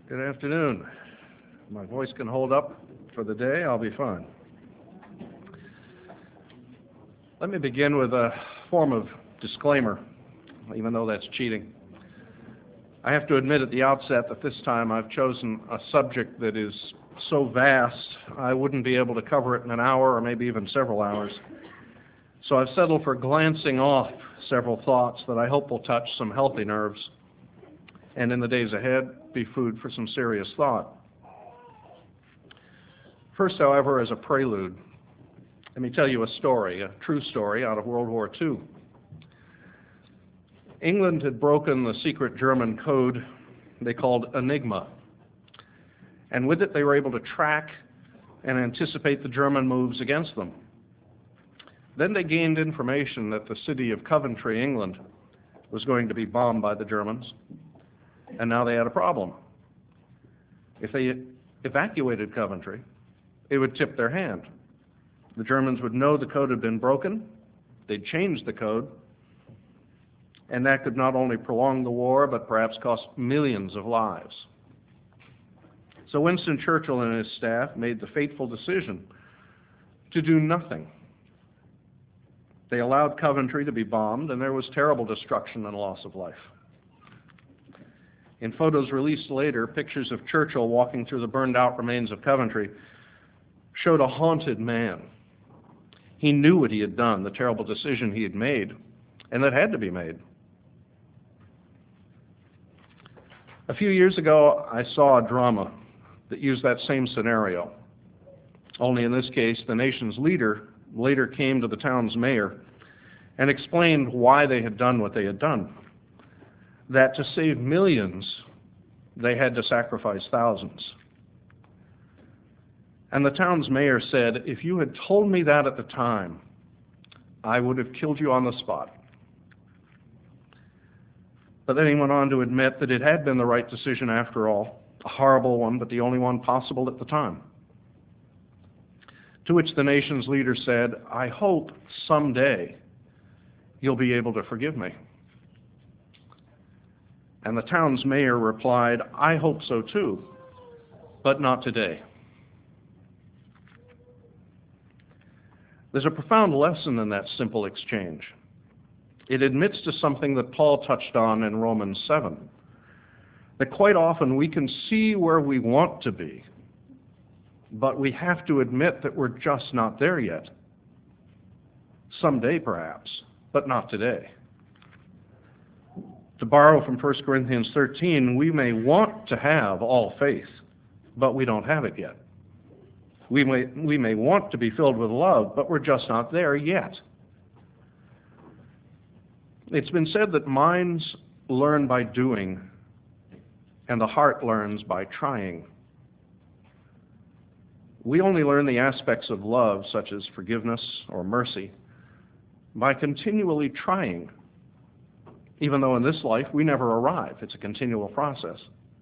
Good afternoon. My voice can hold up for the day. I'll be fine. Let me begin with a form of disclaimer, even though that's cheating. I have to admit at the outset that this time I've chosen a subject that is so vast I wouldn't be able to cover it in an hour or maybe even several hours. So I've settled for glancing off several thoughts that I hope will touch some healthy nerves and in the days ahead be food for some serious thought. First, however, as a prelude, let me tell you a story, a true story out of World War II. England had broken the secret German code they called Enigma, and with it they were able to track and anticipate the German moves against them. Then they gained information that the city of Coventry, England, was going to be bombed by the Germans, and now they had a problem. If they evacuated Coventry, it would tip their hand. The Germans would know the code had been broken, they'd change the code, and that could not only prolong the war, but perhaps cost millions of lives. So Winston Churchill and his staff made the fateful decision to do nothing. They allowed Coventry to be bombed, and there was terrible destruction and loss of life. In photos released later, pictures of Churchill walking through the burned-out remains of Coventry showed a haunted man. He knew what he had done, the terrible decision he had made, and that had to be made. A few years ago, I saw a drama that used that same scenario. Only in this case, the nation's leader later came to the town's mayor and explained why they had done what they had done. That to save millions, they had to sacrifice thousands. And the town's mayor said, "If you had told me that at the time, I would have killed you on the spot." But then he went on to admit that it had been the right decision after all, a horrible one, but the only one possible at the time. To which the nation's leader said, "I hope someday you'll be able to forgive me." And the town's mayor replied, "I hope so too, but not today." There's a profound lesson in that simple exchange. It admits to something that Paul touched on in Romans 7, that quite often we can see where we want to be, but we have to admit that we're just not there yet. Someday perhaps, but not today. To borrow from 1 Corinthians 13, we may want to have all faith, but we don't have it yet. We may want to be filled with love, but we're just not there yet. It's been said that minds learn by doing, and the heart learns by trying. We only learn the aspects of love, such as forgiveness or mercy, by continually trying, even though in this life we never arrive. It's a continual process.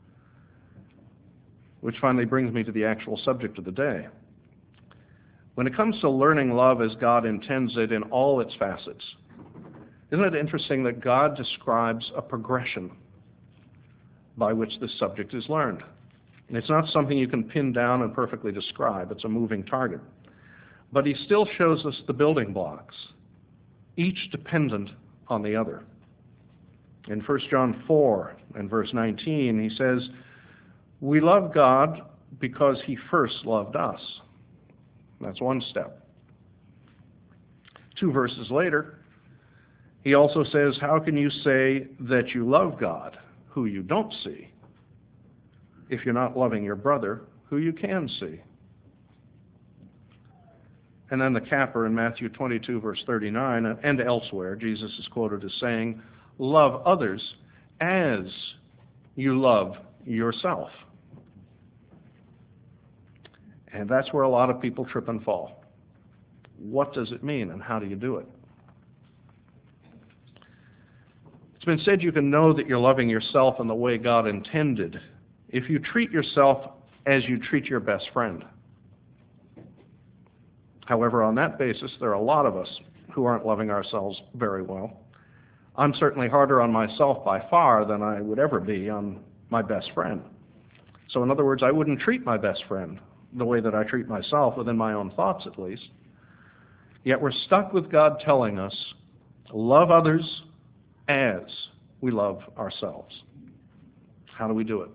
Which finally brings me to the actual subject of the day. When it comes to learning love as God intends it in all its facets, isn't it interesting that God describes a progression by which this subject is learned? And it's not something you can pin down and perfectly describe. It's a moving target. But he still shows us the building blocks, each dependent on the other. In 1 John 4 and verse 19, he says, "We love God because he first loved us." That's one step. 2 verses later, he also says, "How can you say that you love God who you don't see, if you're not loving your brother who you can see?" And then the capper in Matthew 22, verse 39, and elsewhere, Jesus is quoted as saying, "Love others as you love yourself." And that's where a lot of people trip and fall. What does it mean, and how do you do it? It's been said you can know that you're loving yourself in the way God intended if you treat yourself as you treat your best friend. However, on that basis, there are a lot of us who aren't loving ourselves very well. I'm certainly harder on myself by far than I would ever be on my best friend. So in other words, I wouldn't treat my best friend the way that I treat myself, within my own thoughts at least. Yet we're stuck with God telling us, love others as we love ourselves. How do we do it?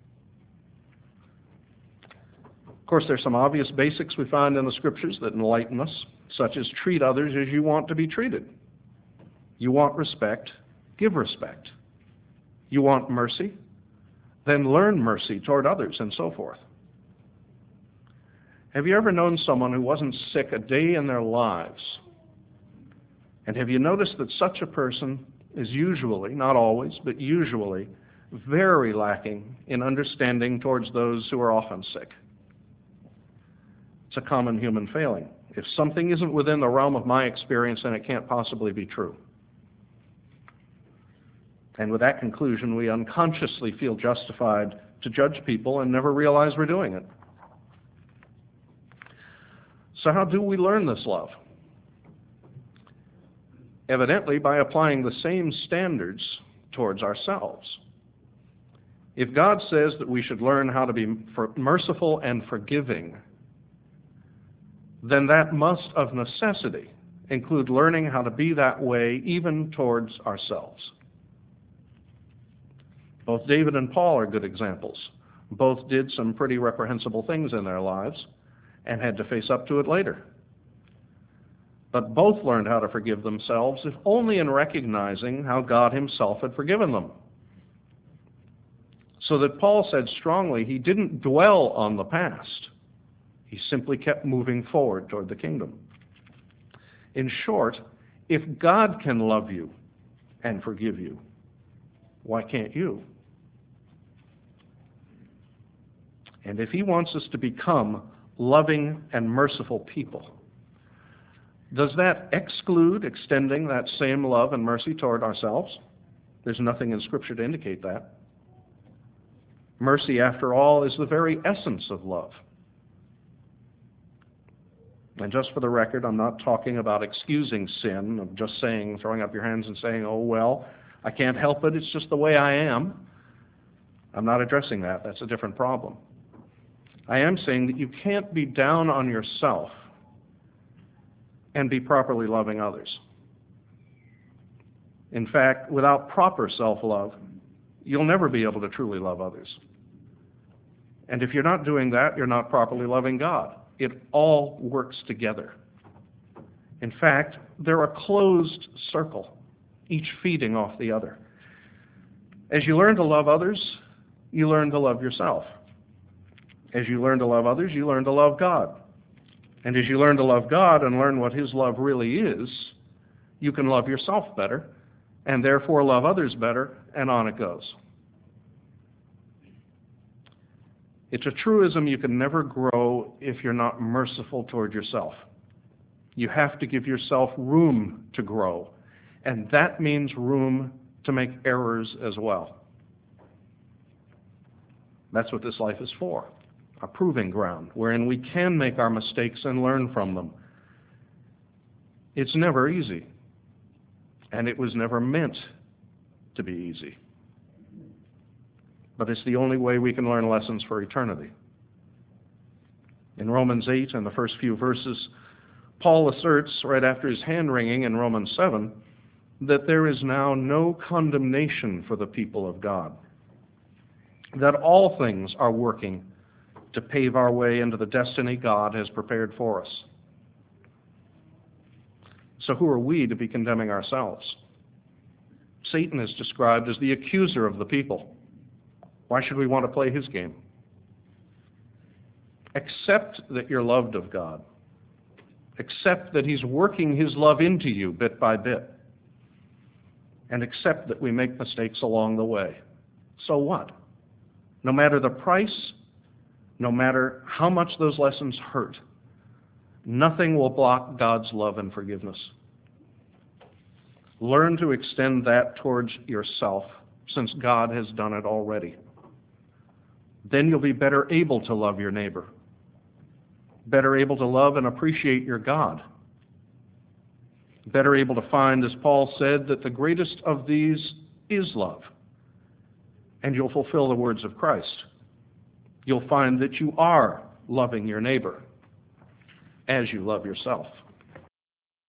Of course, there's some obvious basics we find in the Scriptures that enlighten us, such as treat others as you want to be treated. You want respect, give respect. You want mercy, then learn mercy toward others, and so forth. Have you ever known someone who wasn't sick a day in their lives? And have you noticed that such a person is usually, not always, but usually, very lacking in understanding towards those who are often sick? It's a common human failing. If something isn't within the realm of my experience, then it can't possibly be true. And with that conclusion, we unconsciously feel justified to judge people and never realize we're doing it. So how do we learn this love? Evidently, by applying the same standards towards ourselves. If God says that we should learn how to be merciful and forgiving, then that must of necessity include learning how to be that way even towards ourselves. Both David and Paul are good examples. Both did some pretty reprehensible things in their lives and had to face up to it later. But both learned how to forgive themselves, if only in recognizing how God himself had forgiven them. So that Paul said strongly he didn't dwell on the past. He simply kept moving forward toward the kingdom. In short, if God can love you and forgive you, why can't you? And if he wants us to become loving and merciful people, does that exclude extending that same love and mercy toward ourselves? There's nothing in Scripture to indicate that. Mercy, after all, is the very essence of love. And just for the record, I'm not talking about excusing sin, of just saying, throwing up your hands and saying, oh, well, I can't help it, it's just the way I am. I'm not addressing that. That's a different problem. I am saying that you can't be down on yourself and be properly loving others. In fact, without proper self-love, you'll never be able to truly love others. And if you're not doing that, you're not properly loving God. It all works together. In fact, they're a closed circle, each feeding off the other. As you learn to love others, you learn to love yourself. As you learn to love others, you learn to love God. And as you learn to love God and learn what his love really is, you can love yourself better, and therefore love others better, and on it goes. It's a truism you can never grow if you're not merciful toward yourself. You have to give yourself room to grow, and that means room to make errors as well. That's what this life is for, a proving ground wherein we can make our mistakes and learn from them. It's never easy, and it was never meant to be easy. But it's the only way we can learn lessons for eternity. In Romans 8 and the first few verses, Paul asserts, right after his hand-wringing in Romans 7, that there is now no condemnation for the people of God, that all things are working to pave our way into the destiny God has prepared for us. So who are we to be condemning ourselves? Satan is described as the accuser of the people. Why should we want to play his game? Accept that you're loved of God. Accept that he's working his love into you bit by bit. And accept that we make mistakes along the way. So what? No matter the price, no matter how much those lessons hurt, nothing will block God's love and forgiveness. Learn to extend that towards yourself, since God has done it already. Then you'll be better able to love your neighbor, better able to love and appreciate your God, better able to find, as Paul said, that the greatest of these is love, and you'll fulfill the words of Christ. you'll find that you are loving your neighbor as you love yourself.